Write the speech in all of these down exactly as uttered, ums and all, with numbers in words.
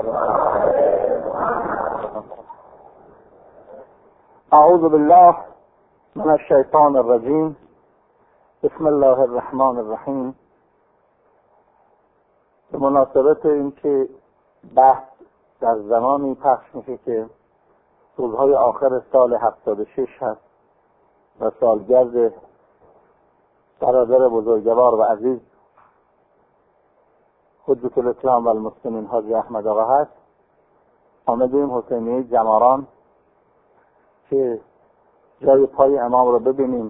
اعوذ بالله من الشیطان الرجیم. بسم الله الرحمن الرحیم. به مناسبت اینکه بحث در زمانی پخش میشه که روزهای آخر سال هفتاد و شش هست و سالگرد برادر بزرگوار و عزیز حجت الاسلام و المسلمین حاجی احمد آقا هست، آمدیم حسینیه جماران که جای پای امام رو ببینیم،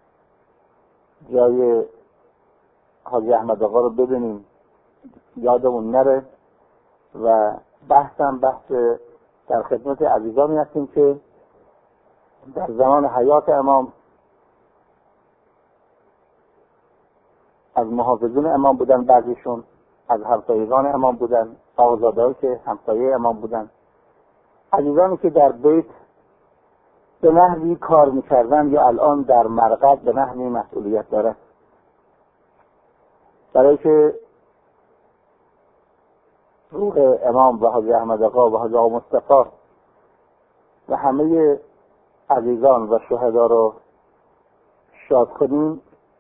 جای حاجی احمد آقا رو ببینیم، یادمون نره. و بحثم بحث در خدمت عزیزانی هستیم که در زمان حیات امام از محافظین امام بودن، بعضیشون از همسایگان امام بودن، آقازاده‌ای که همسایه امام بودن، عزیزانی که در بیت به نحوی کار میکردن یا الان در مرقد به نحوی مسئولیت داره، برای که روح امام و حاجی احمد آقا و حاجی آقا مصطفی و همه عزیزان و شهدا رو شاد کنیم.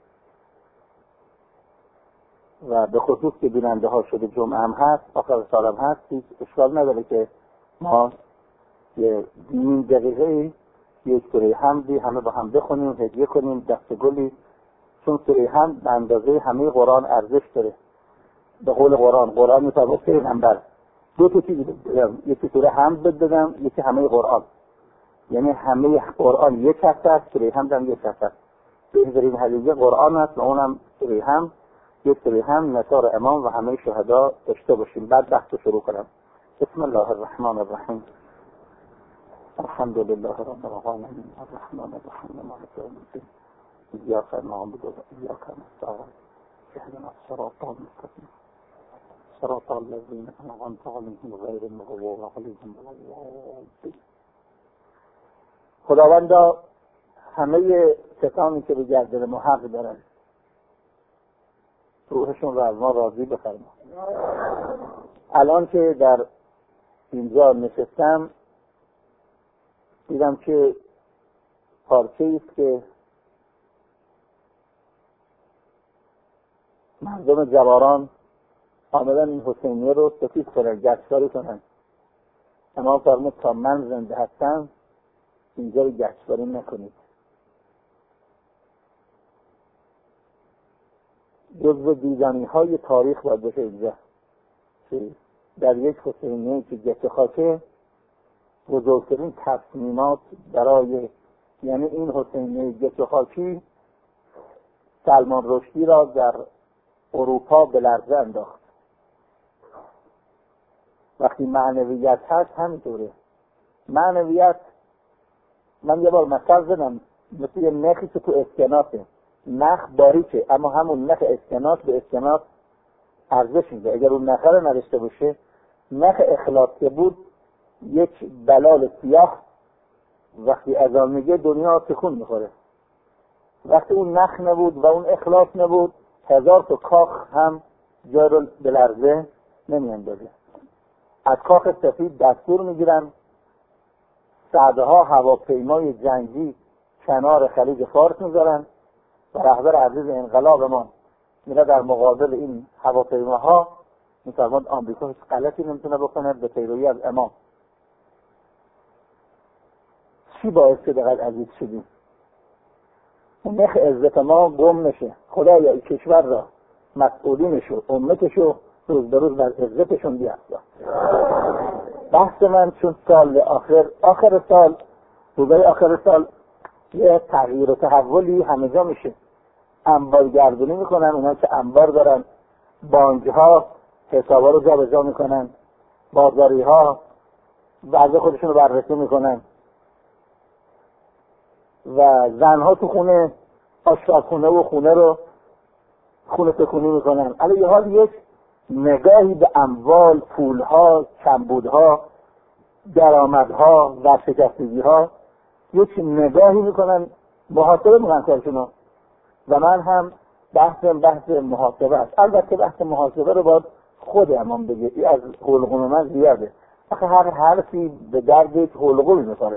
و به خصوص که بیننده ها شده جمعه هم هست، آخر سال هم هست، هیچ اشکال نداره که ما یه نیم دقیقه یک سوره حمدی همه با هم بخونیم، هدیه کنیم، دست گلی، چون سوره حمد به اندازه همه قرآن ارزش داره. به قول قرآن، قرآن میتونه پیغمبر دو تا چیز بدم، یکی سوره حمد بدم، یکی همه قرآن، یعنی همه قرآن یک هفته است، سوره حمد هم یک هفته است. بهترین هدیه قرآن است و اونم سوره حمد. یک سوره حمد نثار امام و همه شهدا داشته باشیم. بعد بحث شروع کنم. بسم الله الرحمن الرحیم. الحمد لله رب العالمین الرحمن الرحیم مالک یوم الدین ایاک نعبد و ایاک نستعین اهدنا الصراط المستقیم صراط الذین انعمت علیهم غیر المغضوب علیهم ولا الضالین. خداوندا همه کسانی که به گردن ما حق دارن روحشون رو از ما راضی بفرما. الان که در اینجا نشستم دیدم که پارچه است که مردم جواران آمدن این حسینیه رو سفید کنن، گچکاری کنن. امام فرمود تا من زنده هستم اینجا رو گچکاری نکنید. جزو دیدنی های تاریخ باید بشه اینجا که در یک حسینیه که گچ خاکه بزرگترین تصمیمات برای، یعنی این حسینیه گچ خاکی سلمان رشدی را در اروپا به لرزه انداخت. وقتی معنویت هست همینطوره. معنویت، من یه بار مثال زدم، مثل یه نخی که تو اسکناسه، نخ باریکه اما همون نخ اسکناس به اسکناس ارزش میده. اگر اون نخ رو نداشته باشه، نخ اخلاص که بود یک بلال سیاه، وقتی از آن میگه دنیا تکون میخوره. وقتی اون نخ نبود و اون اخلاص نبود، هزار تا کاخ هم جا رو به لرزه نمیاندازه. از کاخ سفید دستور میگیرن صدها هواپیمای جنگی کنار خلیج فارس میذارن و رهبر عزیز انقلاب ما میره در مقابل این هواپیماها میفرماد آمریکا هیچ غلطی نمیتونه بکنه به پیروی از امام. چی باعث شده قدر عزیز شدیم؟ اون نخ عزت ما گم نشه. خدایا این کشور را، مسئولینشو، امتشو روز به روز بر عزتشون بیافزا. بحث من چون سال آخر آخر سال روزای آخر سال یه تغییر و تحولی همه جا میشه. انبار گردونی میکنن، اونا که انبار دارن، بانک ها حسابا رو جا به جا میکنن، بازاری ها وضع خودشون رو بررسی میکنن و زن ها تو خونه آشپزخونه و خونه رو خونه تکونی میکنن. علی یه حال یک نگاهی به اموال، پولها، کمبودها، درآمدها، ورشکستگیها، یک نگاهی میکنن، محاسبه میکنن کارشونو. و من هم بحث بحث محاسبه است. البته بحث محاسبه رو باید خود امام بگه. این از حلقوم من زیاده. آخه هر حرفی به درد یک حلقومی میخوره.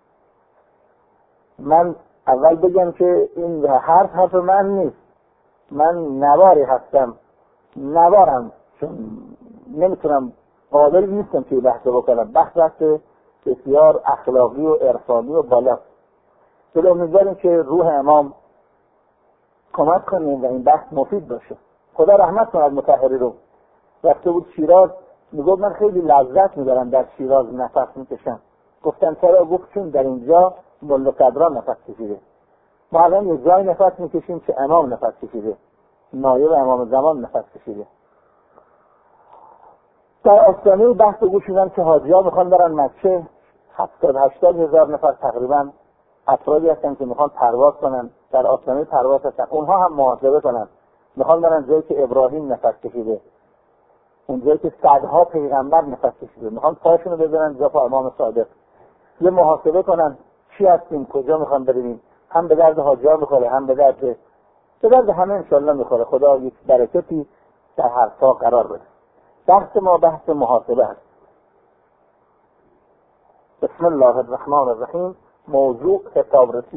من اول بگم که این حرف حرف من نیست. من نواری هستم، نوارم، چون نمیتونم، قادر نیستم که بحث بکنم. بحث بحث بسیار اخلاقی و عرفانی و بالا. دل امیدواریم که روح امام کمک کنیم و این بحث مفید باشه. خدا رحمت کنه مطهری رو. رفته بود شیراز، میگفت من خیلی لذت میبرم در شیراز نفس میکشم. گفتن چرا؟ گفت چون در اینجا ملا صدرا نفس کشیده. ما الان یه جای نفس میکشیم که امام نفس کشیده، نایب امام زمان نفس کشیده. در آستانه بحث گوش میدم که حاجی‌ها میخوان برن مکه. هفتاد هشتاد هزار نفر تقریبا افرادی هستن که میخوان پرواز کنن، در آستانه پرواز هستن. اونها هم محاسبه کنن، میخوان برن جایی که ابراهیم نفس کشیده، اون جایی که صدها پیغمبر نفس کشیده. میخوان پاشونو بذارن جا پا امام صادق. یه محاسبه کنن چی هستیم، کجا میخوان بریم. هم به درد حاجی‌ها میخوره، هم به درد به درد همه انشالله میخوره. خدا یک برکتی در هر تا قرار بده. بحث ما بحث محاسبه است. بسم الله الرحمن الرحیم. موضوع حسابرسی.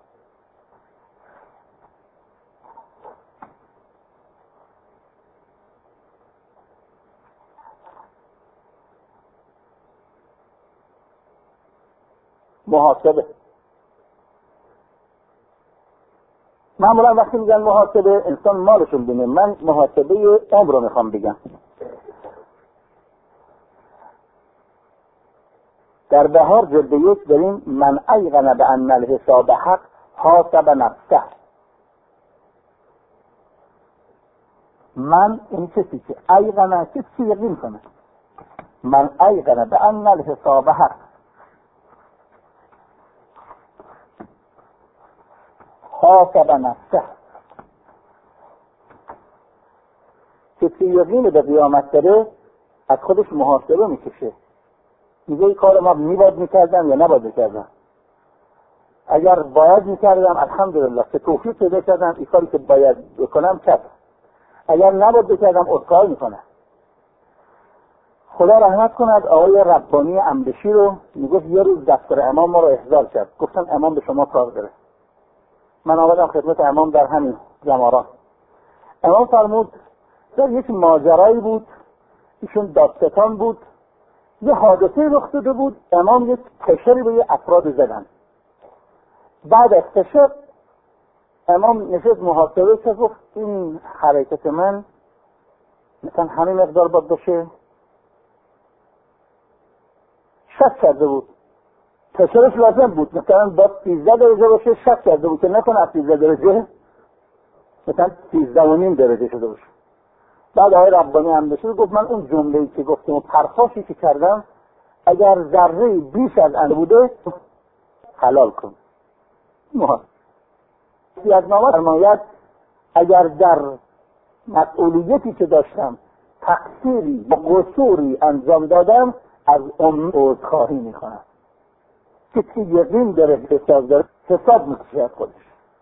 محاسبه معمولا وقتی میگن محاسبه انسان مالشون بینه. من محاسبه عمر رو میخوام بگم. در بهار جلد یک داریم من ایقن به ان الحساب حق حاسب نفسه. من این کسی که ایقن کسی یقین کنه، من ایقن به ان الحساب حق حاسب نفسه، کسی یقین به قیامت داره از خودش محاسبه میکشه. میگه این کار ما میباید میکردم یا نباید میکردم. اگر باید میکردم الحمدلله که توفیق پیدا کردم این کاری که باید بکنم کردم. اگر نباید بکردم عذرخواهی میکنم. خدا رحمت کند آقای ربانی انبشی رو. میگفت یه روز دفتر امام ما رو احضار کرد. گفتن امام به شما کار داره. من آمدم خدمت امام در همین زمارات. امام فرمود در یک ماجرایی بود، ایشون دادستان بود، یه حادثه رخ داده بود. امام یک کشری به یه افراد زدن. بعد از کشر امام نشست محاسبه کرد. گفت این حرکت من مثلا همین مقدار باید باشه. شک کرده بود. کشرش لازم بود مثلا باید سیزده درجه باشه. شک کرده بود که نکنه از سیزده درجه مثلا سیزده و نیم درجه شده باشه. بعد آقای ربانی هم بشه گفت من اون جمله‌ای که گفتم و پرخاشی که کردم اگر ذره بیش از آن بوده حلال کن. سیادنامه فرماید اگر در مسئولیتی که داشتم تقصیری و قصوری انجام دادم از اون عذرخواهی میکنم. کسی یقین داره حساب داره حساب میکشه از خودش.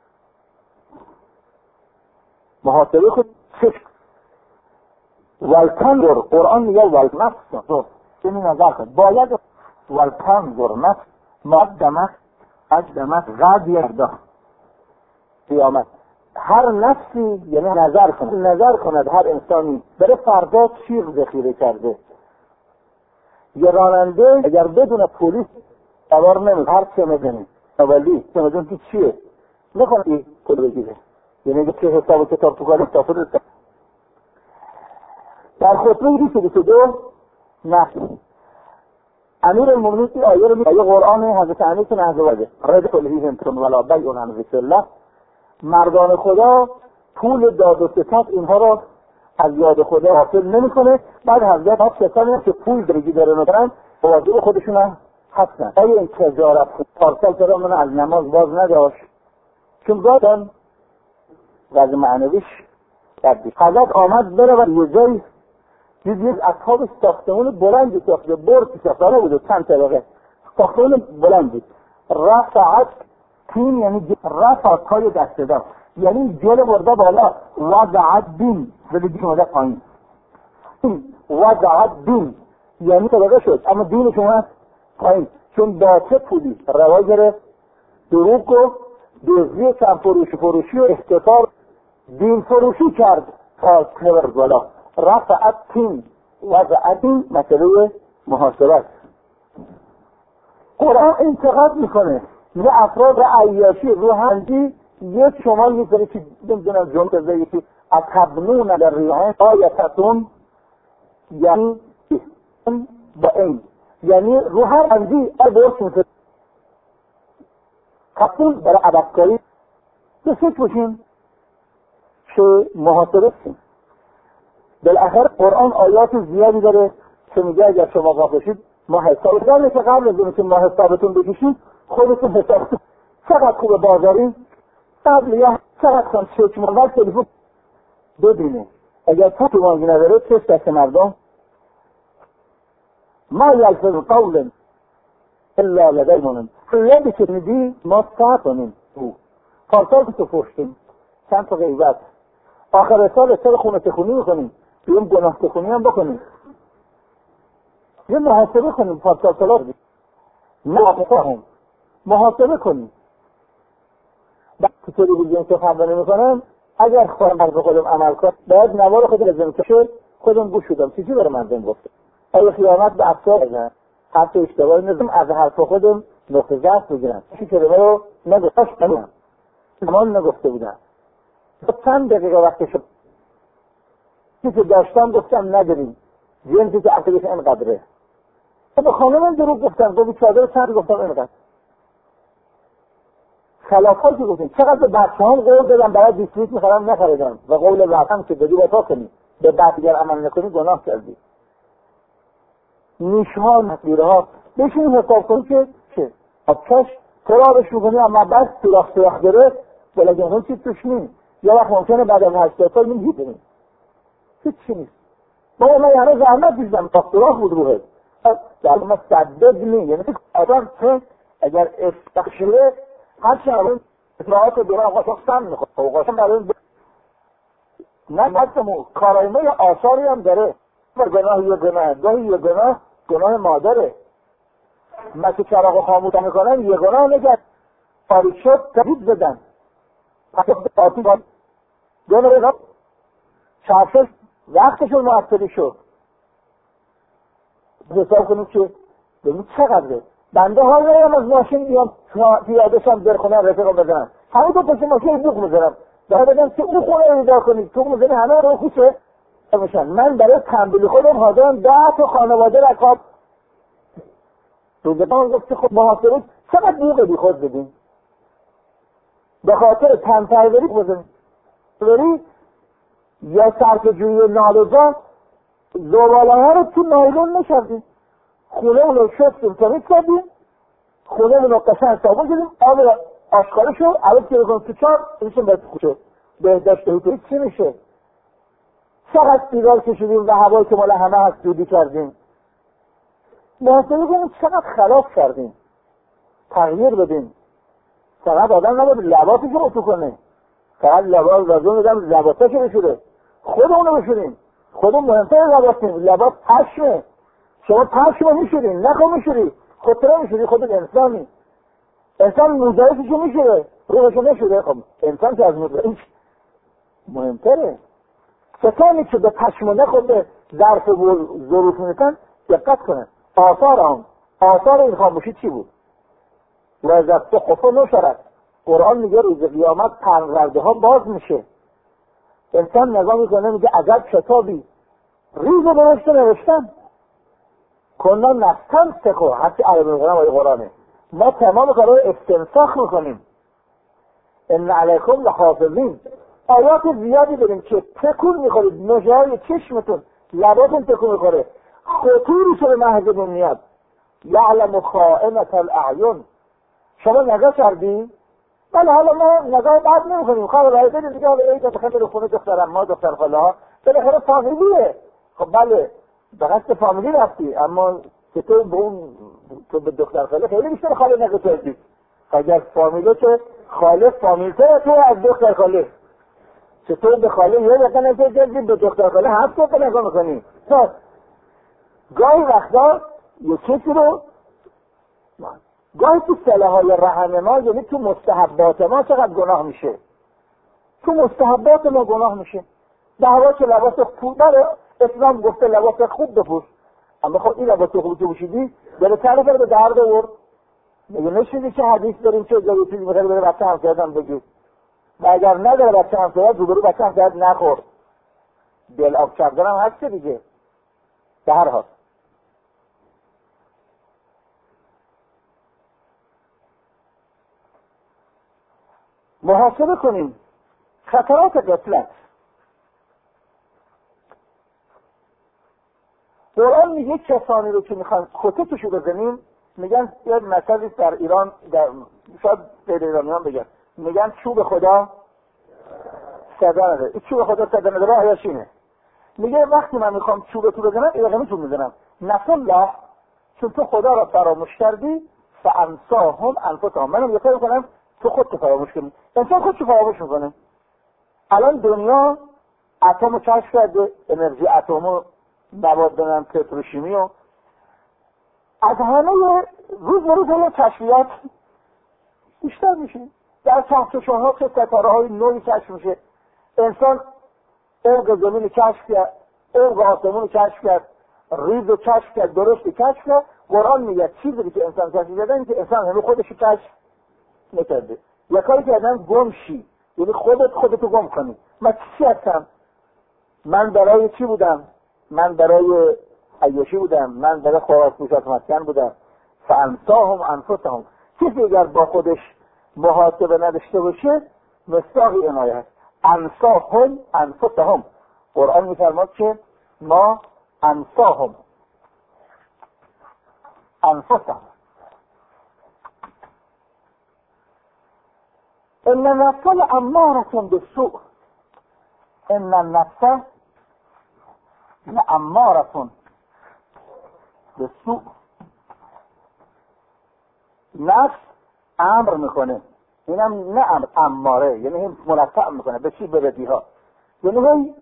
محاسبه خود چشم والتنظر. قرآن میگه والنفس چه می نظر کن باید والتنظر نفس مقدمت اقدمت غد یرده قیامت. هر نفسی یعنی نظر کند نظر کند هر انسانی بره فردا چی ذخیره کرده. یه راننده اگر بدون پلیس سوار نمید هر چه میدونی اولی چه میدون که چیه نکنه این پول بگیره. یعنی که حساب کتاب تو کاری تافر است. در خطبه بیست و دو نحن امیر المؤمنین آیه رو میگه قرآن حضرت امیر که نهضه وده رد کلیهم تون ولا بیعون عن ذکر الله. مردان خدا پول داد و ستد اینها رو از یاد خدا حاصل نمیکنه. بعد حضرت ها کسانی که پول درگی داره ندارن واجب خودشون هستن. آیا این تجارت پارسال چرا من از نماز باز نداشت؟ چون دادن وضع معنویش بردید. حضرت آمد بره و یه جایی دید یک اصحاب ساختمون بلندی ساخته برد ساختانه بود و چند طبقه ساختمون بلندی رفعت تین یعنی رفع پای دست داد یعنی جل برده بالا وضعت بین ولی بین اومده پایین. وضع دین، یعنی طبقه شد، اما دین شما پایین، چون باطل پولی روا گرفت، دروغ گفت، دزدی، کم فروشی فروشی و احتکار، دین فروشی کرد تا کبر بالا. رفعت تین وضع دین مسئله محاسبت. قرآن انتقاد میکنه یه افراد عیاشی روحندی یک شما میکنه که نمیدونم جمعه زایی که اتبنون در ریحان آیتتون، یعنی با این یعنی روحندی برس میکنه قبول برای عبدکاری به فکر باشیم که محاسبه کنیم. بالاخره قرآن آیات زیادی داره که میگه اگر شما غافل شید ما حساب داریم که قبل از اینکه ما حسابتون بکشید خودتون حسابتون چقدر خوبه بازاری قبل یا چقدر کن چکم اول تلفن ببینه اگر تو تو مانگی نداره چه دست مردم ما یلفظ قول الا لدیمون یادی که میدی ما سا کنیم تو پارسال که تو پشتیم چند تا غیبت آخر سال سال خونه تخونی میکنیم بیام گناه تخونی هم بکنیم یه محاسبه کنیم پارسال سال نه محاسبه کنیم. وقتی تلویزیون سخنرانی میکنم اگر خودم به خودم عمل کنم باید نوار خودم لازم که خودم گوش شدم چیزی برای مردم گفته آیا خیانت به افکار بزنم حتی اشتباهی نزم از حرف خودم نقطه ضعف بگیرم چی کلمه رو نگفتش نگم زمان نگفته بودم چند دقیقه وقت شد چی که داشتم گفتم نداریم جنسی که عقلش اینقدره به خانمم دروغ گفتم گفت چادر چند گفتم اینقدر خلافات که گفتیم چقدر به بچه هم قول دادم برای دیسلیت میخرم نخریدم و قول وقتم که بدی وفا کنی به بعد دیگر عمل نکنی گناه کردی نیشها نتیره ها بشین حساب کنی که چه آبکش ترابش میکنی اما بس سراخ سراخ داره بلکه اون چیز توش نیم یا وقت ممکنه بعد از هشتاد سال میگی داریم هیچ چی نیست با من یعنی زحمت دیدم تا سراخ بود روحه در ما صدد نیم یعنی آدم چه اگر استخشره هر شما اطلاعات دوره آقاشان سم میخواد آقاشان برای ب... نه نستمو کارایمه یا آثاری هم داره گناه یا گناه گاهی یا گناه گناه مادره مثل چراغ خاموش میکنن یه گناه نگد تاریک شد تبید بدن پس آتی باد دونه بگم چرفش وقتشون معطلی شد حساب کنید که ببینید چقدره بنده ها نیم از ماشین بیام پیادشم در خونه رفیقم بزنم همه دو پسی ماشین بوق میزنم داره بگم که اون خونه رو ایدار کنید تو میزنی همه رو خوشه میشن من برای تنبیل خودم حاضرم ده تا خانواده رکاب روزگان گفت که خب محاصره چقدر بوقه بی خود بدیم به خاطر تن پروری بزنیم پروری یا صرف جوی نالوزا زباله ها رو تو نایلون نشردیم خونه اونو شستیم تمیز کردیم خونه اونو قشنگ صابون کردیم آب آشکاره شد عوض که بکنم تو چار ایشون باید خوب شد بهداشت هیتوری چی میشه چقدر سیگار کشیدیم و هوایی که مال همه هست دودی کردیم محاسبه کنیم چقدر خلاف کردیم تغییر بدیم فقط آدم نباید لباسش رو اتو کنه فقط لباس لازم بدم لباسش رو بشوره خود اونو بشوریم خودمون مهمتر لباس نیم لباس پشمه شما پشمه میشورین نکن میشوری خودتره میشوری خودت انسانی انسان موزایفشو میشوره روحشو نشوره خب انسان که از موزایف مهمتره کسانی که به پشمانه خود به ظرف ظروف میکن دقت کنن آثار هم آثار این خاموشی چی بود لذت خفه نشرد قرآن میگه روز قیامت پرورده ها باز میشه انسان نگاه میکنه میگه عجب کتابی ریز و نوشته نوشتن کنن نفتن سکو حتی عربی میکنم آیه قرآنه ما تمام کارهای استنساخ میکنیم ان علیکم لحافظین آیات زیادی داریم که تکون میخورید نژه های چشمتون لباتون تکون میخوره خطوری شده محض دنیاد یعلم خائنة الاعین شما نگاه کردی؟ بله حالا ما نگاه بعد نمیکنیم خواه باید بریم دیگه حالا ایتا بخیر رو خونه دخترم ما دختر خاله ها بالاخره فامیلیه خب بله به قصد فامیلی رفتی اما که تو به اون تو به دختر خاله خیلی بیشتر خاله نگاه کردی اگر فامیله که خاله فامیلته تو از دختر خاله چطور به خاله یه دقیقه نگاه کردی به دختر خاله هفت دقیقه نگاه میکنی؟ خب گاهی وقتا یه کسی رو گاهی تو صلاحای رحم ما، یعنی تو مستحبات ما چقدر گناه میشه، تو مستحبات ما گناه میشه. دعوا که لباس خوب داره، اسلام گفته لباس خوب بپوش، اما خب این لباس خوب که پوشیدی داره طرف رو به درد آورد. میگه نشیدی که حدیث داریم که جایی چیزی میخواد بره بچه همسایه‌ام بگی، و اگر نداره بچه همسایه روبرو بچه همسایه نخور. دل آب کردن هم هست دیگه. به هر حال محاسبه کنیم خطرات غفلت. قرآن میگه کسانی رو که میخوان کتکشو بزنیم، میگن یه مثلی در ایران، در شاید غیر ایرانیان بگن، میگن چوب خدا صدا نداره. این چوب خدا صدا نداره آیاش اینه. میگه وقتی من میخوام چوب تو بزنم اینا نمیتون میزنم، نسل الله، چون تو خدا را فراموش کردی فانساهم انفسهم. منم یه کاری کنم تو خودت فراموش کنی. انسان خودش فراموش میکنه. الان دنیا اتمو کشف کرده، انرژی اتمو مواد دارن، پتروشیمی، و از همه روز به روز همه کشفیات بیشتر میشه. در کهکشان‌ها چه ستاره‌های نوعی کشف میشه. انسان عمق زمین کشف کرد، عمق آسمون کشف کرد، ریز رو کشف کرد، درشت کشف کرد. قرآن میگه چیزی که انسان کشف کرده که انسان همه خودش کشف نکرده. یا کاری کردن گم شی، یعنی خودت خودتو گم کنی. من چی هستم؟ من برای چی بودم؟ من برای عیاشی بودم، من برای خوراک پوشاک مسکن بودم. فانساهم انفسهم. کسی اگر با خودش محاسبه نداشته باشه مصداق این آیه هست. انساهم انفسهم. قرآن میفرماد که ما انساهم انفسهم. ان النفس لاماره بالسوء. ان النفس لاماره بالسوء. نفس امر میکنه، اینم نه امر، اماره، یعنی ملتع میکنه به چی؟ به بدیها. یعنی هی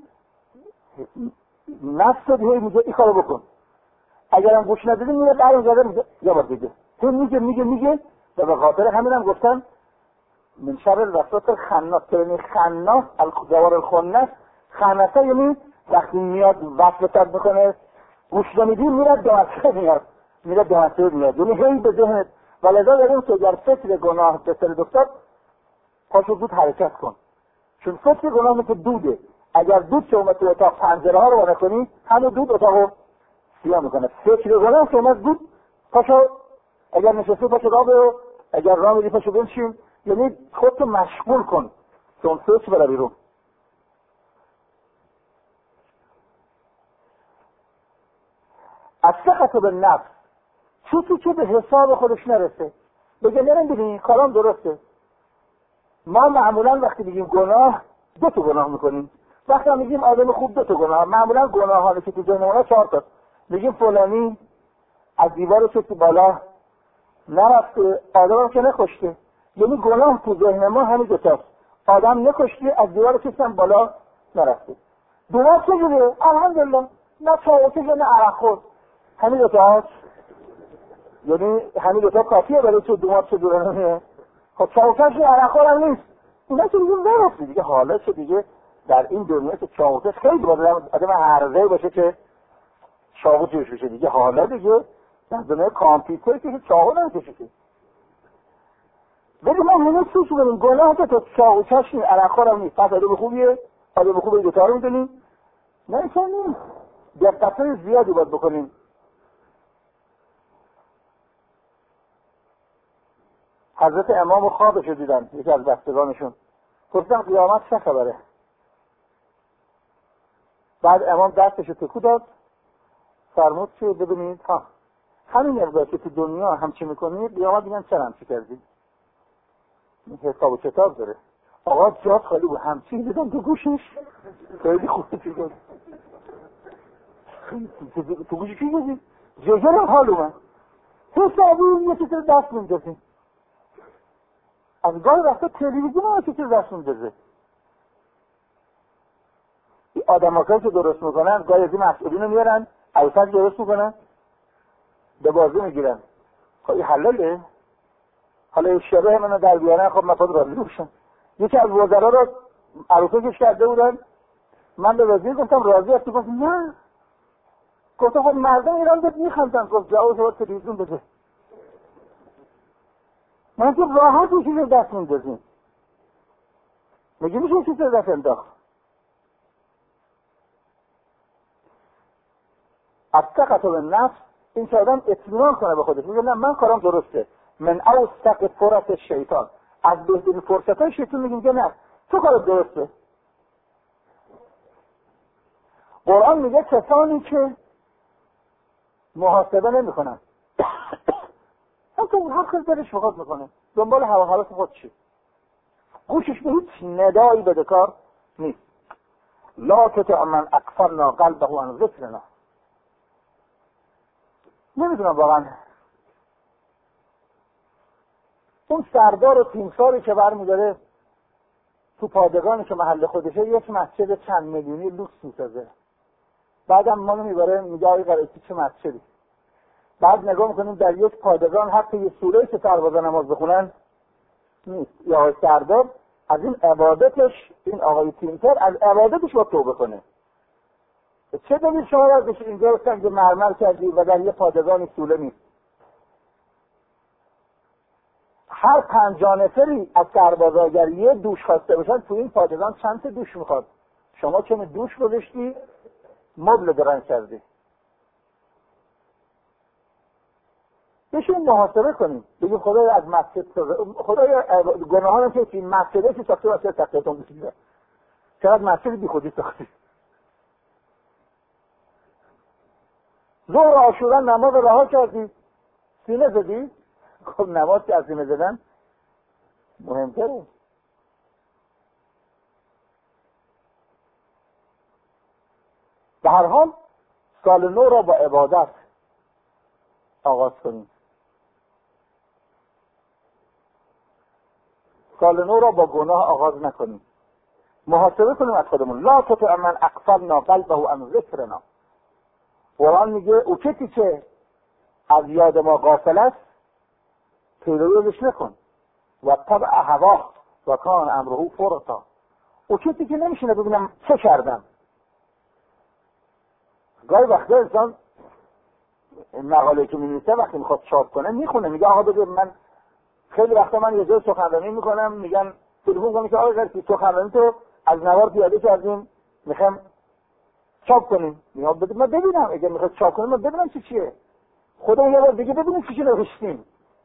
نفس هی میگه این کارو بکن، اگرم گوش ندادی میاد برمیگرده میگه یه بار دیگه تو میگه میگه میگه و به خاطر همین هم گفتن من شر الوسواس الخناس. یعنی خناس الجوار الخناس، خناسه یعنی وقتی میاد وسوسه میکنه گوش نمیدی میاد دوسته میاد میاد دوسته میاد، یعنی هی به ذهنت. ولذا داریم که اگر فکر گناه به سر دکتر پاشو زود حرکت کن، چون فکر گناه مثل دوده. اگر دود که اومد تو اتاق پنجره ها رو وانه کنی همون دود اتاق رو سیاه میکنه. فکر گناه که اومد دود پاشو، اگر نشسته پاشو راه برو، اگر راه میری پاشو بنشین، یعنی خودتو مشغول کن چون فکر بره بیرون. از سخط به نفس، چیزی که به حساب خودش نرسه بگه نرم ببین کارام درسته. ما معمولا وقتی میگیم گناه دو تا گناه میکنیم، وقتی میگیم آدم خوب دو تا گناه. معمولا گناهانی که تو ذهنمون چهار تا، میگیم فلانی از دیوار چت بالا نرفته، آدم که نکشته. یعنی گناه تو ذهن ما همین دو تاست، آدم نکشته، از دیوار چت بالا نرفته. دوم چجوریه؟ الحمدلله نه چاوکش نه عرق خورد، همین دو تاست. یعنی همین دو تا کافیه برای تو دومات چه دورانه. خب چاوکش عرق خورم نیست، اینا که میگیم نرفته دیگه. حالا چه دیگه در این دنیا که چاوکش خیلی باید آدم هرزه باشه که چاقو جوش بشه دیگه. حالا دیگه در دنیا کامپیوتر که چاقو نمیشه که. ولی ما همه چیزی بریم گناه که تو چاقو کشیم عرق خورم نیست. پس آدم خوبیه، آدم خوبه دوتا رو میدونیم. نه اینطور نیست، دقت‌های زیادی باید بکنیم. حضرت امام خوابش رو دیدن، یکی از بستگانشون گفتن قیامت چه خبره؟ بعد امام دستش رو تکو داد، فرمود که ببینید ها همین مقدار که تو دنیا همچی میکنید قیامت دیگه چرا همچی کردید؟ حساب و کتاب داره. آقا جات خالی بود، همچی دیدم تو گوشش خیلی خوبه. چی گفت؟ تو گوشی چی گفتی؟ جزرم حال اومد حسابی یه چیز دست میندازی. از گاهی وقتا تلویزیون هم چیز دست میندازه. آدماکایی که درست میکنن گاهی از این مسئولین رو میارن عروسک درست میکنن به بازی میگیرن. خب این حلاله؟ حالا اشتباه منو در بیارن خب مفاد راضی بشن. یکی از وزرا رو عروسکش کرده بودن، من به وزیر گفتم راضی هستی؟ گفت نه. گفتم خب مردم ایران بهت میخندن. گفت جواب شما تلویزیون بده. من که راحت میشه که دست میندازیم. میگه میشه چیز دست انداخت. از ثقت به نفس این که آدم اطمینان کنه به خودش، میگه نه من کارم درسته. من اوثق فرص شیطان، از بهترین فرصتای شیطان میگه نه تو کارت درسته. قرآن میگه کسانی که محاسبه نمیکنن هم تو هر خیلی دلش بخواد میکنه دنبال هوا حالت خود چی، گوشش به هیچ ندایی بده کار نیست. لا تطع من اغفلنا قلبه عن ذکرنا. نمیدونم واقعا اون سردار و تیمساری که برمیداره تو پادگانی که محل خودشه یک مسجد چند میلیونی لوکس میسازه، بعدم ما رو میبره میگه آقای قرائتی چه مسجدی. بعد نگاه میکنیم در یک پادگان حتی یه سوره‌ای که سربازا نماز بخونن نیست. یا آقای سردار از این عبادتش، این آقای تیمسار از عبادتش با توبه کنه. چه دلیل شما باید بشه اینجا رو سنگ مرمر کردی و در یه پادگانی سوله نیست؟ هر پنجاه نفری از سربازا اگر یه دوش خواسته باشن تو این پادگان چند تا دوش میخواد؟ شما چه دوش گذاشتی مبل درن کردی. بشین محاسبه کنیم بگیم خدایا از مسجد خدایا گناهانم که این مسجده که ساخته واسه تقیتون بسیده چقدر مسجد بی خودی ساختی. ظهر عاشورا نماز رها کردی سینه زدی. خب نماز که از سینه زدن مهمتره. به هر حال سال نو را با عبادت آغاز کنیم. سال نو را با گناه آغاز نکنیم. محاسبه کنیم از خودمون. لا تطع من اغفلنا قلبه عن ذکرنا. قرآن میگه او کسی که از یاد ما غافل است پیرویش نکن. و طبع هوا و کان امره فرطا. او کسی که نمیشینه ببینم چه کردم. گاهی وقتا انسان مقاله که می‌نویسه وقتی میخواد چاپ کنه میخونه میگه آقا بگو من خیلی وقتا من یه جای سخنرانی میکنم میگن تلفن میکنم که آقا غیر سخنرانی تو از نوار پیاده کردیم میخوام چاپ کنیم. میگم بده من ببینم اگه میخواد چاپ کنیم من ببینم چی چیه. خدا یه بار دیگه ببینیم چی چی نوشتیم.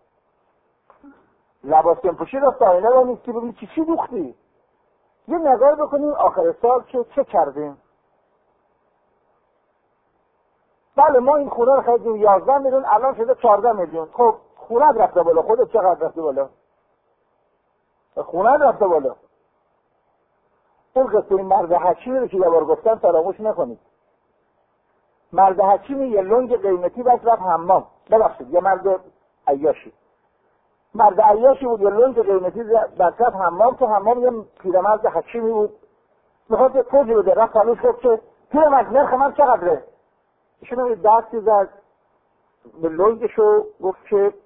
لباس که پوشی راست آینه رو نیستی ببینیم چی چی دوختی. یه نگاه بکنیم آخر سال که چه کردیم. بله ما این خونه رو خریدیم یازده میلیون الان شده چهارده میلیون. خب خونه رفته بالا. خودت چقدر رفته بالا؟ خونه رفته بالا. اون قصه این مرد حکیمی رو که یه بار گفتم فراموش نکنید. مرد حکیمی یه لنگ قیمتی بس رفت حمام. ببخشید یه مرد عیاشی. مرد عیاشی بود یه لنگ قیمتی بس رفت حمام. تو حمام یه پیرمرد حکیمی بود میخواد یه توضیح بده. رفت فراموش گفت که پیرمرد نرخ من چقدره؟ ایشون یه دستی زد به لنگشو گفت که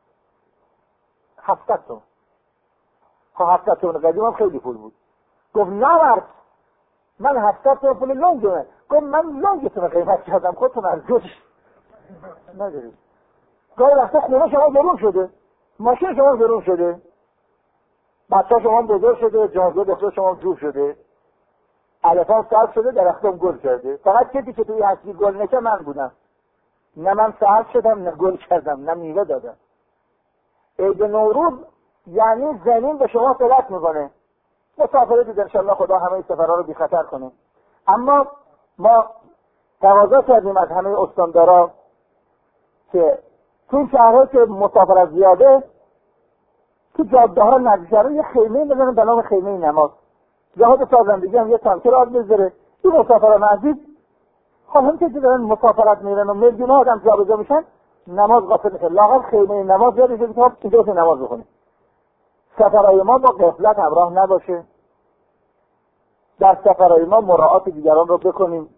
هفتاد تومن. خب هفتاد تومن قدیم هم خیلی پول بود. گفت نه مرد من هفتاد تومن پول لنگمه. گفت من لنگتون قیمت کردم خودتون از جوش ندارید. گاهی وقتا خونه شما گرون شده، ماشین شما گرون شده، بچه شما بزرگ شده، جانزه دختر شما جور شده، علفان سرد شده، درختم گل کرده. فقط کسی که توی هستی گل نکه من بودم. نه من سرد شدم نه گل کردم نه میوه دادم. عید نوروز یعنی زمین به شما صلت میکنه. مسافره دید انشالله خدا همه سفرها رو بی خطر کنه. اما ما تقاضا کردیم از همه استاندارا که تو این شهرها که مسافرت زیاده تو جاده ها نزدیک‌تر یه خیمه بزنن به نام خیمه نماز. جهاد سازندگی هم یه تانکر آب بذاره. این مسافران عزیز خب هم که دارن مسافرت میرن و میلیون ها آدم جابجا میشن نماز غافل میشه. لااقل خیمه نماز یاد بگیرید که اینجا نماز بخونید. سفرهای ما با غفلت همراه نباشه. در سفرهای ما مراعات دیگران رو بکنیم.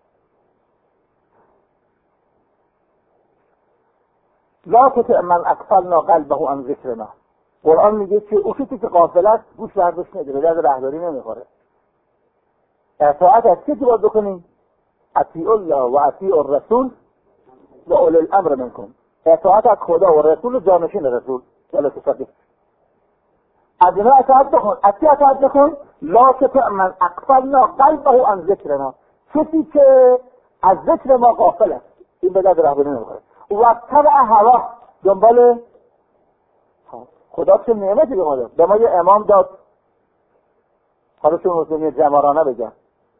لا تطع من اغفلنا قلبه عن ذکرنا. قرآن میگه که اون کسی که غافل است گوش برداشت نمیده، درد رهبری نمیخوره. اطاعت از کسی باید بکنیم؟ اطیعوا الله و اطیعوا الرسول و اولی الامر منکم. اطاعت از خدا و رسول و جانشین رسول. جلال تصدیق از اینا اطاعت بکن. از کی اطاعت بکن؟ لا تطع من اغفلنا قلبه عن ذکرنا. کسی که از ذکر ما غافل است این به درد رهبری نمیخوره. و تبع هوا، دنبال خدا چه نعمتی به ما داد. به ما یه امام داد، حالا چون مسلمی جمارانه بگم،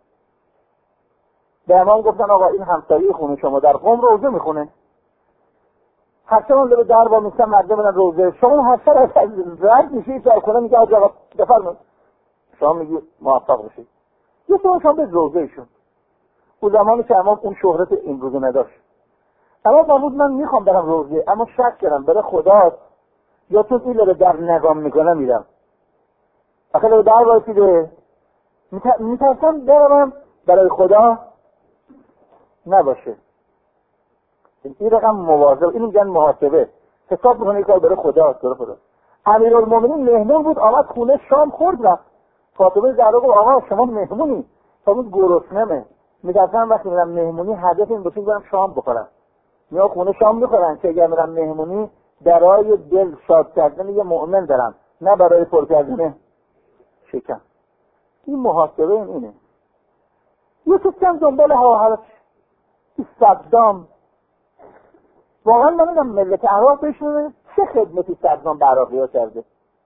به امام گفتن آقا این همسایه خونه شما در قم روزه میخونه، هر اون به در با میستن مرده بدن روزه، شما هر سر از رد میشه ایسار کنه، میگه آقا بفرمایید، شما میگی موفق بشید، یه تو شما به روزه ایشون. اون زمانی که امام اون شهرت این روزه نداشت، اما فرمود من میخوام برم روزه، اما شک کردم برای خدا یا تو این رو در نگام میکنه میرم. آخه رو در واسیده میترسم برم برای خدا نباشه. این رقم مواظب، این میگن محاسبه، حساب میکنه کار برای خدا برای خدا. امیرالمومنین مهمون بود، آمد خونه شام خورد رفت. فاطمه زهرا گفت آقا شما مهمونی؟ فرمود گرسنمه. میگفتم وقتی میرم مهمونی هدف این باشه برم شام بخورم. میام خونه شام میخورن که اگر میرم مهمونی برای دل شاد کردن یه مؤمن دارم، نه برای پر کردن شکم. این محاسبه این اینه. یه کم دنبال هوا حالت صدام، واقعا من میگم ملت عراق بهشون چه خدمتی صدام به عراقی ها کرده.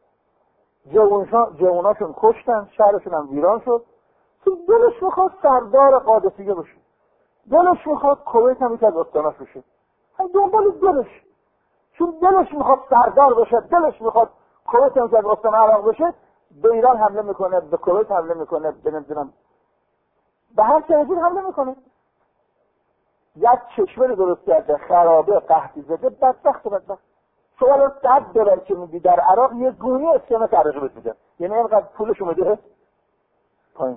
جواناشون کشتن، شهرشون هم ویران شد، تو دلش میخواد سردار قادسیه بشه، دلش میخواد کویت هم یکی از استاناش بشه، دنبال دلش، چون دلش میخواد سردار بشه، دلش میخواد کویت هم یکی از استان عراق بشه، به ایران حمله میکنه، به کویت حمله میکنه، به نمیدونم به هر چیزی حمله میکنه. یک کشور درست کرده، خرابه، قحطی زده، بدبخت بدبخت. شما الان صد دلار که میدی در عراق یه گونی اسکمه ترقی بهت میده، یعنی اینقدر پولش اومده پایین.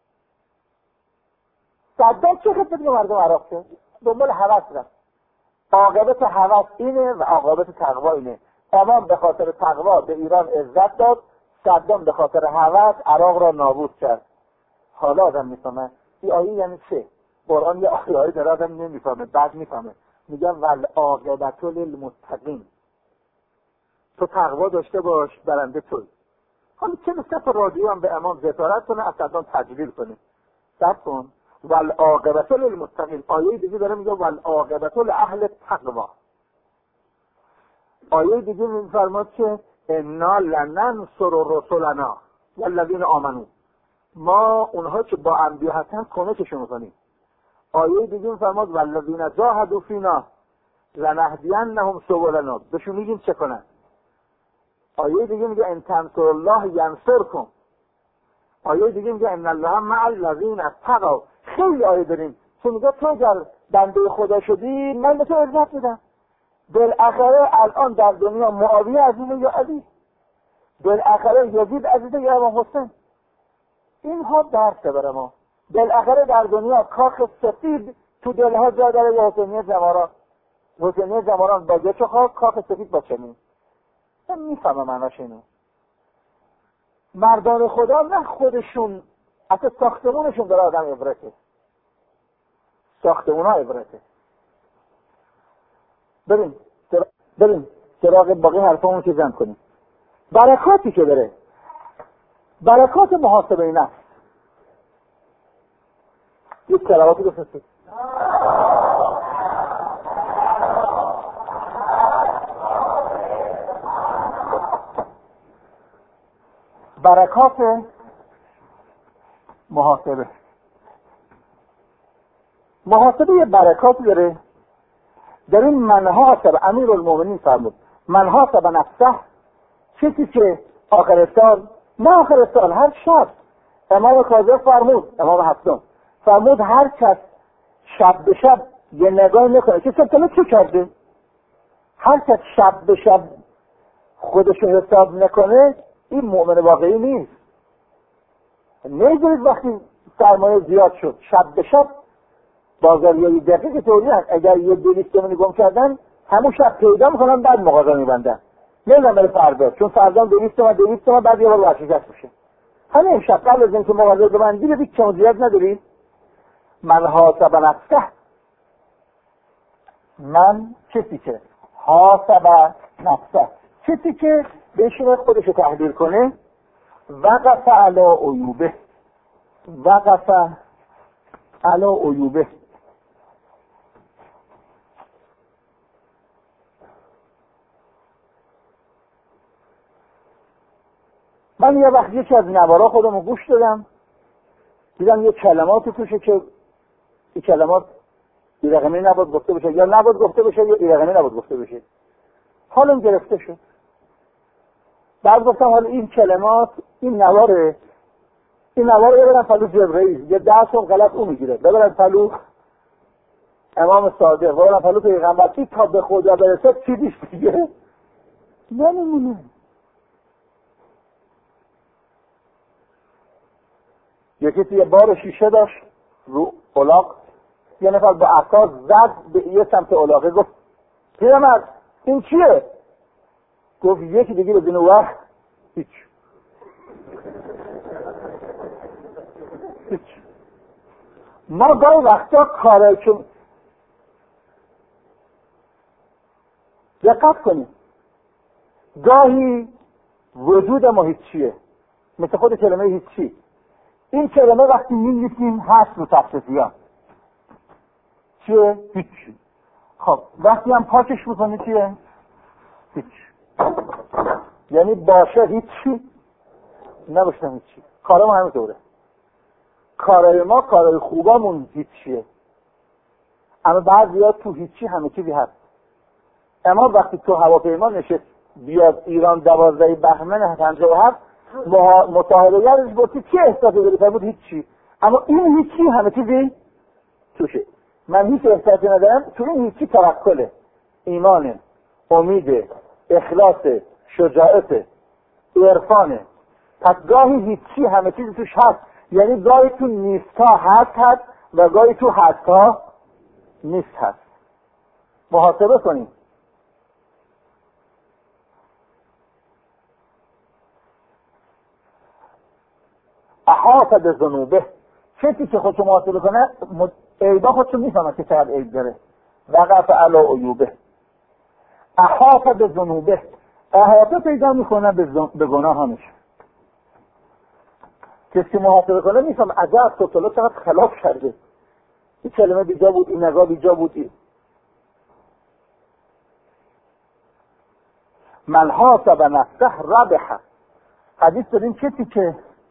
صدام چه خدمتی به مردم عراق کرد؟ دنبال هوس رفت. عاقبت هوس اینه و عاقبت تقوا اینه. امام به خاطر تقوا به ایران عزت داد، صدام به خاطر هوس عراق را نابود کرد. حالا آدم میفهمه این آیه یعنی چه؟ قرآن یه آیه داره آدم نمیفهمه، بعد میفهمه. میگن والعاقبت للمتقین. تو تقوا داشته باش، برنده توی. حالا چه نسبت رادیو هم به امام زفارت کنه، از صدام تجلیل کنه. صبر کن. والعاقبت للمتقین. آیه دیگه داره میگه والعاقبت لاهل تقوا. آیه دیگه میفرماد که انا لننصر رسلنا والذین آمنوا. ما اونها که با انبیا هستن کمکشون میکنیم. آیه دیگه میفرماد والذین جاهدوا فینا لنهدینهم سبلنا. بهشون میگیم چه کنن. آیه دیگه میگه ان تنصروا الله ینصرکم. آیه دیگه میگه ان الله مع الذین اتقوا. خیلی آیه داریم که میگه تو اگر بنده خدا شدی من به تو عزت میدم. بالاخره الان در دنیا معاویه عزیزه یا علی، بالاخره یزید عزیزه یا امام حسین. اینها درسه برای ما. بالاخره در دنیا کاخ سفید تو دلها جا داره یا حسینیه زماران. حسینیه زماران با گچ خاک، کاخ سفید با چنین. من میفهمم معناش اینو. مردان خدا نه خودشون، اصلا ساختمونشون داره آدم عبرته. ساختمون ها عبرته. بریم بریم سراغ باقی حرفامون که جمع کنیم. برکاتی که داره، برکات محاسبه نفس. یک کلماتی بفرستید. برکات محاسبه. محاسبه یه برکاتی داره. در این من حاسب امیرالمومنین فرمود من حاسب نفسه، کسی که آخر سال، نه آخر سال، هر شب، امام کاظم فرمود، امام هفتم فرمود هر کس شب به شب یه نگاه نکنه که سبتانه چه کرده، هر کس شب به شب خودش حساب نکنه این مؤمن واقعی نیست. نمیدونید وقتی سرمایه زیاد شد شب به شب بازاریابی دقیق طوری هست اگر یه دویست تومانی گم کردن همون شب پیدا میکنن بعد مغازه میبندن نمیدونم برای فردا چون فردا دویست تومن دویست تومن بعد یه بار ورشکست میشه همه این شب قبل از اینکه مغازه ببندی ببین چون زیاد نداری من حاسب نفسه من کسی که حاسب نفسه کسی که بشینه خودشو تحلیل کنه وقف علی عیوبه وقف علی عیوبه من یه وقت یکی از نوارا خودمو گوش دادم دیدم یه کلماتی توشه که این کلمات این رقمی نباید گفته بشه یا نباید گفته بشه یا این رقمی نباید گفته بشه حالم گرفته شد بعد گفتم حالا این کلمات این نواره این نواره ببرن پلو جبرئیل یه ده سال غلط او میگیره ببرن پلو امام صادق ببرن پلو پیغمبر کی تا به خدا برسه چی دیش دیگه نمیمونه یکی توی بار شیشه داشت رو الاغ یه نفر با عکاس زد به یه سمت الاغه گفت پیرمرد این چیه؟ گفت یکی دیگه بدون وقت هیچ هیچ ما گاهی وقتا کاره چون دقت کنیم گاهی وجود ما هیچیه مثل خود کلمه هیچی این کلمه وقتی می‌نویسیم هست رو تفسیریان چیه؟ هیچی خب وقتی هم پاکش میکنی چیه؟ هیچ یعنی باشه هیچی نباشه هیچی کارم همین طوره کارای ما کارای خوبامون هیچیه اما بعضیا تو هیچی همه چیزی هست اما وقتی تو هواپیما نشست بیاد ایران دوازده بهمن پنجاه و هفت مصاحبه‌گرش گفتی چه احساسی داری فرمود هیچی اما این هیچی همه چیزی توشه من هیچ احساسی ندارم تو این هیچی توکله ایمانه امیده اخلاصه شجاعته عرفانه پس گاهی هیچی همه چیزی توش هست یعنی گاهی تو نیستا هست هست و گاهی تو هستا نیست هست محاسبه کنیم احاط به ذنوبه کسی که خودشو محاسبه کنه عیبا خودشو میفهمه که چقدر عیب داره وقف علی عیوبه احاط به ذنوبه احاطه پیدا میکنه به, زن... به گناهانش کسی که محاسبه کنه میفهمه عجب تو طلا چقدر خلاف کرده این کلمه بیجا بود این نگاه بیجا بود این من حاسب نفسه ربح حدیث داریم کسی که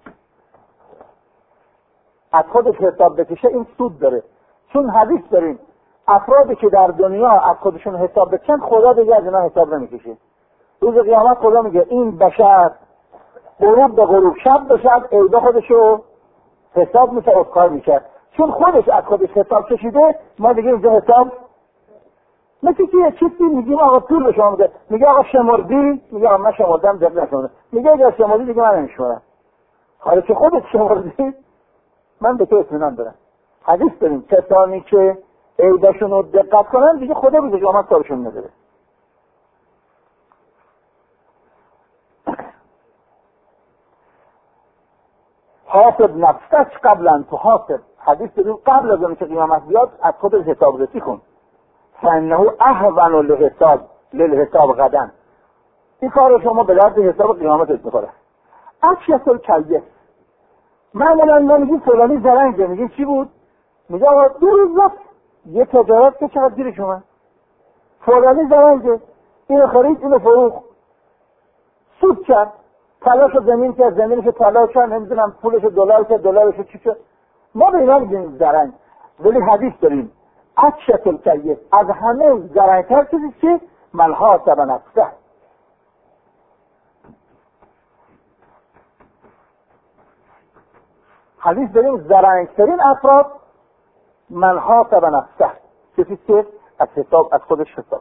از خودش حساب بکشه این سود داره چون حدیث داریم افرادی که در دنیا از خودشون حساب بکشن خدا دیگه از اینا حساب نمیکشه روز قیامت خدا میگه این بشر غروب به غروب شب به شب عیبا خودشو حساب میشه اذکار میشه چون خودش از خودش حساب کشیده ما دیگه اینجا حساب مثل که یه چیزی میگیم آقا پول به شما میده میگه آقا شمردی میگه آقا من شمردم دقیق نشمردم میگه اگر شمردی دیگه من نمیشمارم حالا که خودت شمردی من به تو اطمینان دارم حدیث داریم کسانی که عیبشون رو دقت کنن دیگه خدا روز قیامت کارشون نداره حاسب نفسش قبلا تو حاسب حدیث داریم قبل از اون که قیامت بیاد از خودت حساب رسی کن فانه اهون للحساب للحساب غدا این کار شما به درد حساب قیامت میخوره اشیاء کلیه معمولا ما میگیم فلانی زرنگه میگیم چی بود؟ میگه آقا دو روز رفت یه تجارت که چقدر گیرش اومد فلانی زرنگه اینو خرید اینو فروخت سود کرد تلاش زمین که زمینش تلاش کرد نمیدونم پولش دلار که دلارش چی شد ما به اینا میگیم زرنگ ولی حدیث داریم اشیاء کلیه از همه زرنگتر چیزی که من حاسب نفسه حدیث داریم زرنگترین افراد من حاسب نفسه کسی که از حساب از خودش حساب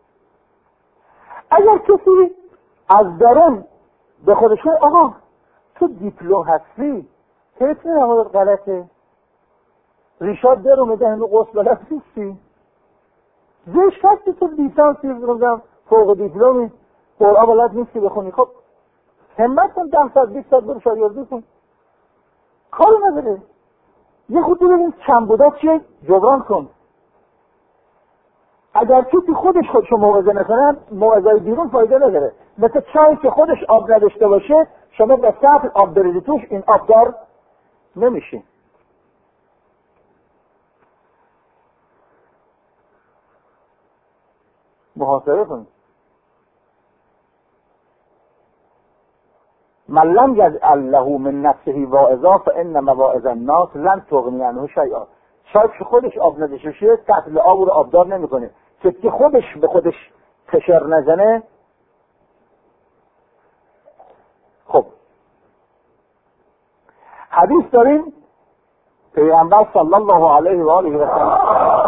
اگر کسی از درون به خودش آقا تو دیپلم هستی حیث نمازت غلطه، ریشاد در اومده هنو قصد بلد نیستی، زشت هستی تو لیسانسی بودم فوق دیپلمی قرآن بلد نیستی بخونی. خب همت کن ده ساعت بیست ساعت برو شاگردی کن، کار نداره. یه خودی ببین کم بودا چیه جبران کن. اگر کسی خودش خودشو موعظه نکنه موعظه بیرون فایده نداره. مثل چایی که خودش آب نداشته باشه شما به سطح آب بریزی توش این آبدار نمیشین. محاسبه کنید. من لم یجعل له من نفسه واعظا فان مواعظ الناس لن تغنی عنه شیئا. شاید که خودش آب نداشته قتل آب رو آبدار نمیکنه، که خودش به خودش فشار نزنه. خب حدیث داریم پیغمبر صلی الله علیه و آله و سلم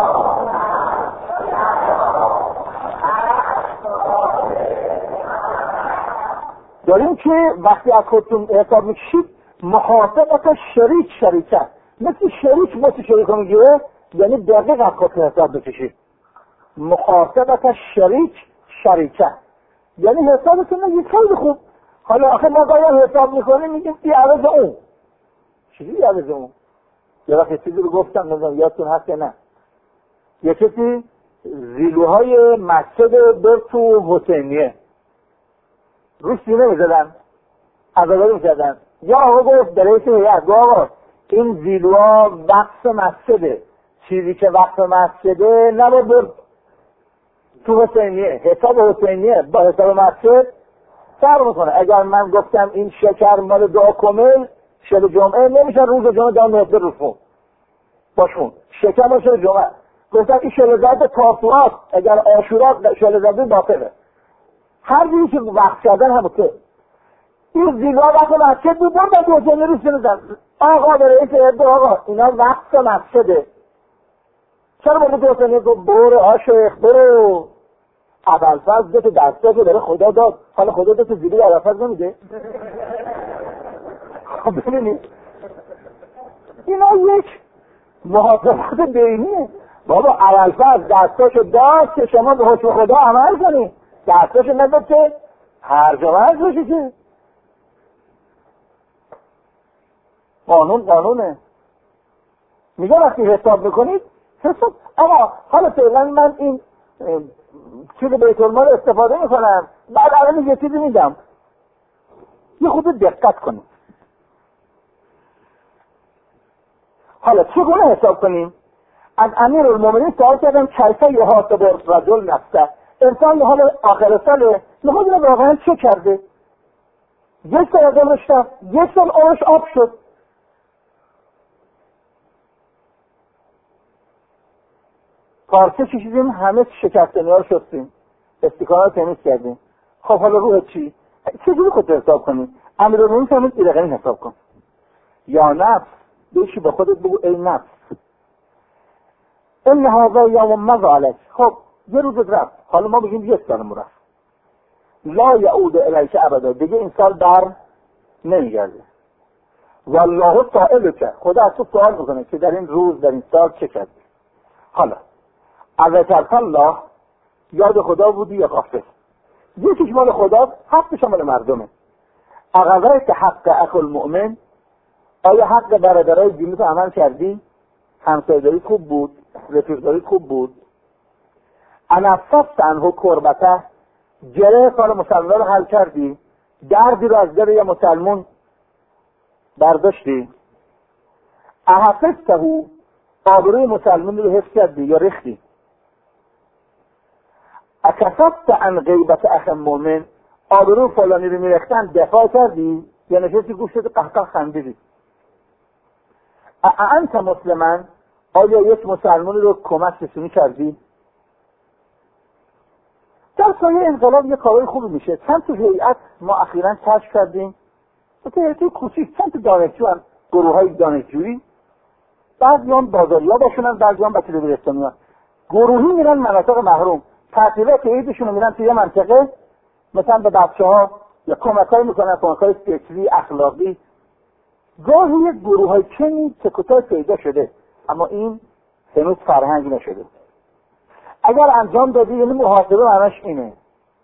داریم که وقتی از خودتون حساب میکشید محاسبت شریک شریکه، مثل شریک مثل شریک رو میگیره، یعنی دقیق از خودتون حساب بکشید. محاسبت شریک شریکه یعنی حسابتون نگید خیلی خوب، حالا آخه ما باید حساب میکنیم میگیم ای عوض اون. چیزی عوض اون؟ یه وقت چیزی رو گفتم نمیدونم یادتون هست یا نه، یه کسی زیلوهای مسجد بر تو حسینیه روش سینه میزدن عذاباری میکردن. یا آقا گفت در رئیس هیئت آقا این زیلوها وقف مسجده، چیزی که وقف مسجده نباید بر تو حسینیه، حساب حسینیه با حساب مسجد فرق میکنه. اگر من گفتم این شکر مال دعا کمل شب جمعه نمیشه روز جمعه دام نهده رفون باشون شکر مال شب جمعه، گفتم این شلزده تاسوعات اگر آشورات شلزده باطله. هر جوری که وقت کردن همونطور این زیلوها وقت مسجد بود بر با حسینی روش نمیزن. آقا به رئیس هیئت آقا اینا وقت مسجده، چرا باید حسینی گفت برو آشیخ برو ابوالفضل دو تا دسته که داره خدا داد، حالا خدا دو تا زیلو ابوالفضل نمیده؟ خب ببینید اینا یک محاسبت بینیه. بابا ابوالفضل دستاشو داد که شما به حکم خدا عمل کنی، دستاشو نداد که هر جا ورز باشی. که قانون قانونه. میگه وقتی حساب میکنید حساب اما حالا فعلا من این چیز بیت المال استفاده میکنم بعد الان یه چیزی میدم، یه خود دقت کنید. حالا چگونه حساب کنیم؟ از امیرالمومنین سوال کردم کیفه یحاسب الرجل نفسه، انسان حال آخر ساله میخواد اینو واقعا چه کرده؟ یک سال از عمرش رفت، یک سال عمرش آب شد. پارچه کشیدیم همه شکستنی ها رو شستیم، استیکان ها رو تمیز کردیم. خب حالا روح چی؟ چجوری خود حساب کنیم؟ امیرالمومنین فرمود ایرقین حساب کن. یا نفس بشی به خودت بگو ای نفس این هذا یوم مضی علیک. خب یه روز رفت، حالا ما بگیم یک سالمون رفت. لا یعود الیک ابدا، دیگه این سال بر نمیگرده. والله سائلک، خدا از تو سوال میکنه که در این روز در این سال چه کردی. حالا اذکرت الله، یاد خدا بودی یا غافل؟ یکیش مال خدا، حقش مال مردمه. اغذایت حق اخو المؤمن، آیا حق برادرای دینی عمل کردی؟ همسایه‌داری خوب بود، رفیقداری خوب بود. انفست عنه کربته، گره کار مسلمان رو حل کردی؟ دردی رو از دل یه مسلمون برداشتی؟ احفظته، آبروی مسلمون رو حفظ کردی یا ریختی؟ اکسبت عن غیبت اخ مؤمن، آبروی فلانی رو میرختن دفاع کردی یا نشستی گوشت قهقه خندیدی؟ انت مسلمان، آیا یک مسلمانی رو کمک رسونی کردی؟ در سایه انقلاب یک کارای خوبی میشه. چند تا هیئت ما اخیراً کشف کردیم، مثلا هیئت کوچیک چند تا دانشجو هم، گروه های دانشجویی، بعضیان بازاریا باشونن، بعضیان بچه دبیرستانیان، گروهی میرن مناطق محروم، تعطیلات عیدشون رو میرن توی یه منطقه، مثلا به بچه ها یا کمک‌هایی میکنن، کمک‌های فکری، اخلاقی. گاهی یک گروه‌های کمی تکوتای پیدا شده، اما این هنوز فرهنگ نشده. اگر انجام دادی، یعنی محاسبه معناش اینه.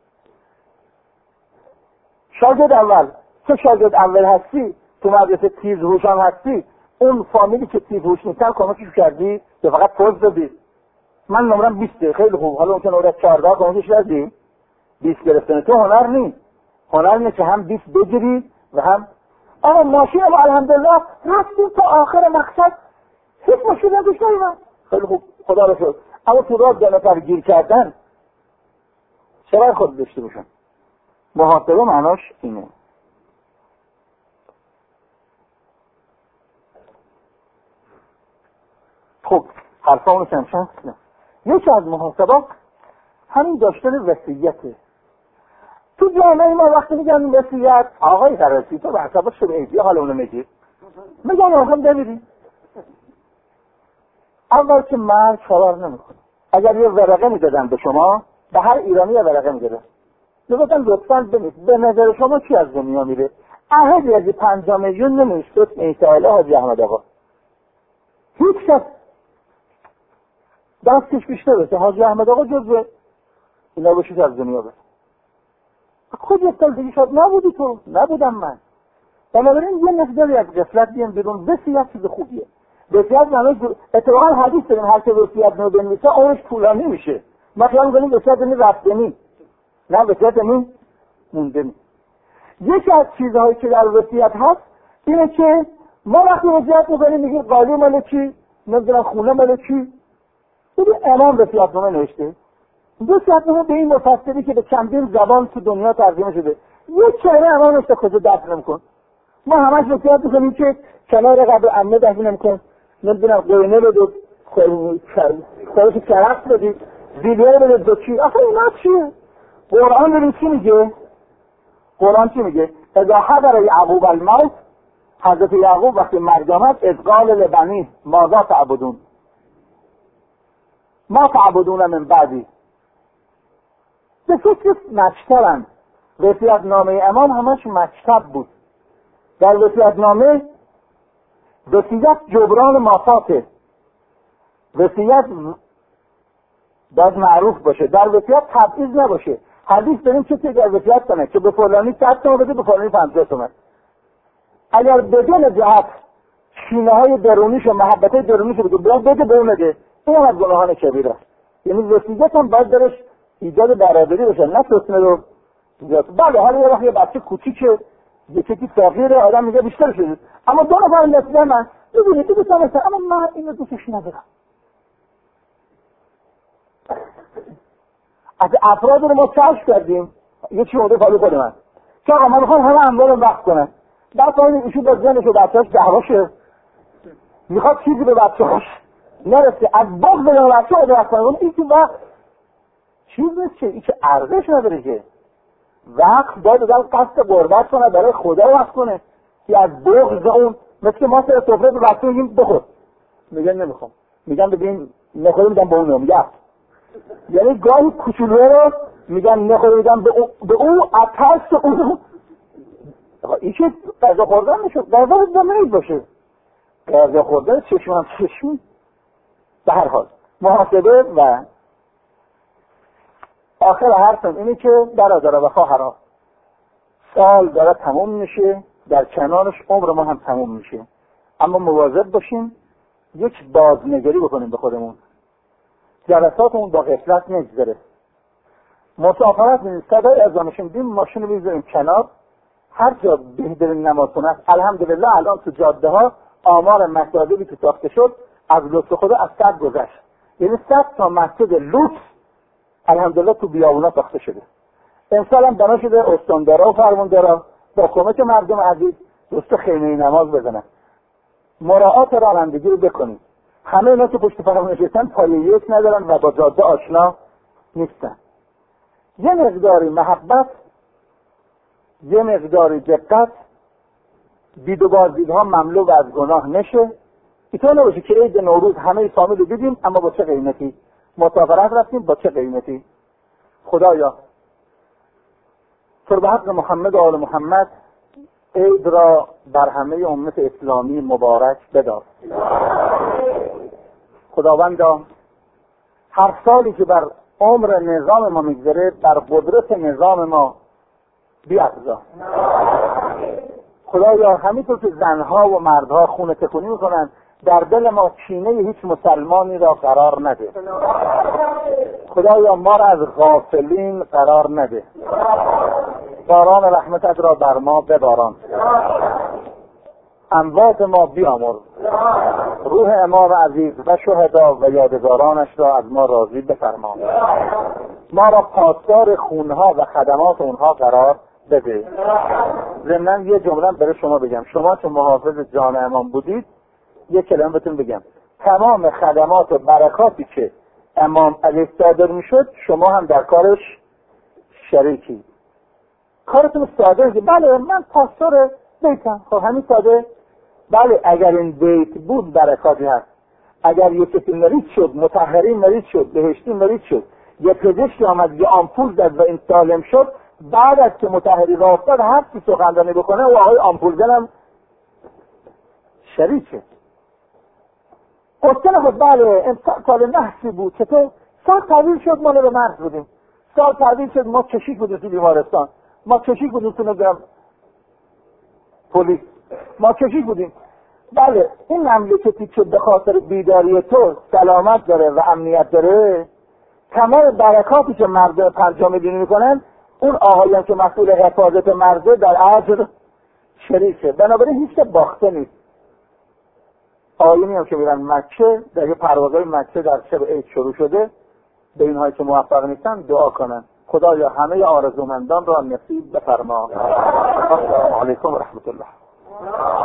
شاگرد اول، تو شاگرد اول هستی، تو مدرسه تیز هوش هم هستی، اون فامیلی که تیز هوش نیستن کمکش کردی یا فقط پوز دادی؟ من نمرم بیسته، خیلی خوب، حالا اون که نمره چهارده کمکش کردی؟ بیست گرفتن تو هنر نیست. هنر اینه که هم بیست بگیری و هم آقا ماشین ما الحمدلله رفتیم تا آخر مقصد، هیچ مشکلی نداشت. من خیلی خوب، خدا رو شکر. اما تو راه دو نفر گیر کردن چرا خود داشته باشن؟ محاسبه معناش اینه. خب حرفامونو چند چند نه. یکی از محاسبات همین داشتن وصیته. تو جامعه ما وقتی میگن وصیت، آقای درسی تو به حساب شبهیدی حالا اونو میگی میگن آقا بمیری. اول که مرد فرار نمیکنه. اگر یه ورقه میدادن به شما، به هر ایرانی یه ورقه میدادن، میگفتن لطفاً بنویس به نظر شما کی از دنیا میره. عهدی از پنجاه میلیون نمیشد انشاءالله حاجی احمد آقا. هیچ کس دستش بیشتر بسه حاجی احمد آقا جزو اینا باشید از دنیا بره. کجا سالگی شد؟ نبودی تو؟ نبودم من. بنابراین یه مقداری از غفلت بیان بیرون. وصیت چیز خوبیه. وصیت معنی اتفاقا حدیث داریم هر که وصیت نو بنویسه عمرش طولانی میشه. ما خیال می‌کنیم وصیت یعنی رفتنی. نه، وصیت یعنی موندنی. یکی از چیزهایی که در وصیت هست اینه که ما وقتی وصیت می‌کنیم میگیم قالی مال کی؟ نمی‌دونم خونه مال کی؟ ببین امام وصیت‌نامه نوشته. وصیت‌نامه به این مفصلی که به چندین زبان تو دنیا ترجمه شده. یک چهره امام نوشته کجا دفن نمی‌کن. ما همش وصیت می‌کنیم که کنار قبر عمه دفن نمی‌کن. نمی‌دونم قرنه بده، خودش کرفت بدی، ویدیو بده دو چی. آخه اینا چیه؟ قرآن ببین چی میگه؟ قرآن چی میگه؟ اذا حضر یعقوب الموت، حضرت یعقوب وقتی مرگ آمد، اذ قال لبنیه ماذا تعبدون؟ ما تعبدون من بعدی. به فکر مکتبند. وصیت نامه امام همش مکتب بود. در وصیت نامه وصیت جبران مافاته. وصیت باید معروف باشه. در وصیت تبعیض نباشه. حدیث داریم که که در وصیت کنه که به فلانی صد تومن بده، به فلانی پنجاه تومن. اگر بدون جهت شینه های درونیش و محبت های درونیش بده باید بده به اون بده، این هم از گناهان کبیره. یعنی وصیت هم باید درش ایجاد برابری باشه، نه تسمه رو ایجاد. بله حالا یه وقت یه بچه کوچیکه، یکی که فقیره، آدم میگه بیشتر شده، اما دو نفر نسیده من ببینی تو بسا مثلا، اما من اینو دوستش ندارم. از افراد رو ما کشف کردیم، یه چی موده فالو کنه من که آقا من میخوام همه اموال رو وقت کنم. بعد کنید ایشون با زنش و بچه‌اش دعواشه، میخواد چیزی به بچه‌اش نرسه، از بغض به بچه‌ها وقت کنه. این که وقت چیز نیست که، این که ارزش نداره که. وقت باید دل قصد قربت کنه، برای خدا وقت کنه، که از بغض اون مثل ما سر سفره به بچه میگیم بخور، میگن نمیخوام، میگن ببین نخوری، میگن با اون میگم. یعنی گاهی کوچولوه رو میگن نخوری، میگن به او به او اترس اون. این که غذا خوردن نشد، غذا باید نمید باشه، غذا خوردن چشم هم چشمی. به هر حال محاسبه و آخر حرفم اینه که برادر و خواهرها، سال داره تموم میشه، در کنارش عمر ما هم تموم میشه، اما مواظب باشیم یک بازنگری بکنیم به خودمون، جلساتمون با غفلت نگذره. مسافرت نیست، صدای اذانشون دیم ماشین رو بگذاریم کنار، هر جا بهترین نمازخونه است. الحمدلله الان تو جاده ها آمار مساجدی که ساخته شد از لطف خدا از صد گذشت، یعنی صد تا مسجد لطف الحمدلله تو بیابونا ساخته شده. امسال هم بنا شده استاندارا و فرماندارا با کمک مردم عزیز دوست خیمه نماز بزنن. مراعات رانندگی رو بکنید. همه اینا که پشت فرمون نشستن پایه یک ندارن و با جاده آشنا نیستن. یه مقداری محبت، یه مقداری دقت، دید و بازدیدها مملو از گناه نشه. اینطور نباشه که عید نوروز همه فامیل رو دیدیم اما با چه قیمتی؟ مسافرت رفتیم با چه قیمتی؟ خدایا تو به حق محمد و آل محمد عید را بر همه امت اسلامی مبارک بدار. خداوندا هر سالی که بر عمر نظام ما میگذره بر قدرت نظام ما بیافزا. خدایا همینطور که زنها و مردها خونه تکونی میکنن در دل ما کینه هیچ مسلمانی را قرار نده. خدایا ما را از غافلین قرار نده. باران رحمتت را بر ما بباران. اموات ما بیامرز. روح امام عزیز و شهدا و یادگارانش را از ما راضی بفرما. ما را پاسدار خونها و خدمات اونها قرار بده. ضمناً یه جمله برای شما بگم. شما چون محافظ جان امام بودید یه کلمه بهتون بگم. تمام خدمات و برکاتی که امام علیه صادر میشد شما هم در کارش شریکی. کارتون ساده که بله من پاسدار بیتم. خب همین ساده. بله اگر این بیت بود برکاتی هست. اگر یه کسی مریض شد، مطهری مریض شد، بهشتی مریض شد، یه پزشکی آمد یه آمپول زد و این سالم شد، بعد از که مطهری راه افتاد هر چی سخنرانی بکنه و آقای آمپول زدم شریکه. حسین خود بله سال نحسی بود. چطور؟ سال طویل شد ما به مرز بودیم. سال طویل شد ما کشیک بودیم تو بیمارستان. ما کشیک بودیم تو نگم پلیس. ما کشیک بودیم. بله این مملکتی که به خاطر بیداری تو سلامت داره و امنیت داره تمام برکاتی که مردم پنجاه میلیونی میکنن اون آقایان که مسئول حفاظت مرزه در اجر شریکه. بنابراین هیچ باخته نیست. آیونی هم که میرن مکه در یه پروازهای مکه در شب عید شروع شده به اینهایی که موفق نیستن دعا کنن خدایا همه آرزومندان را نصیب بفرما. السلام علیکم و رحمت الله.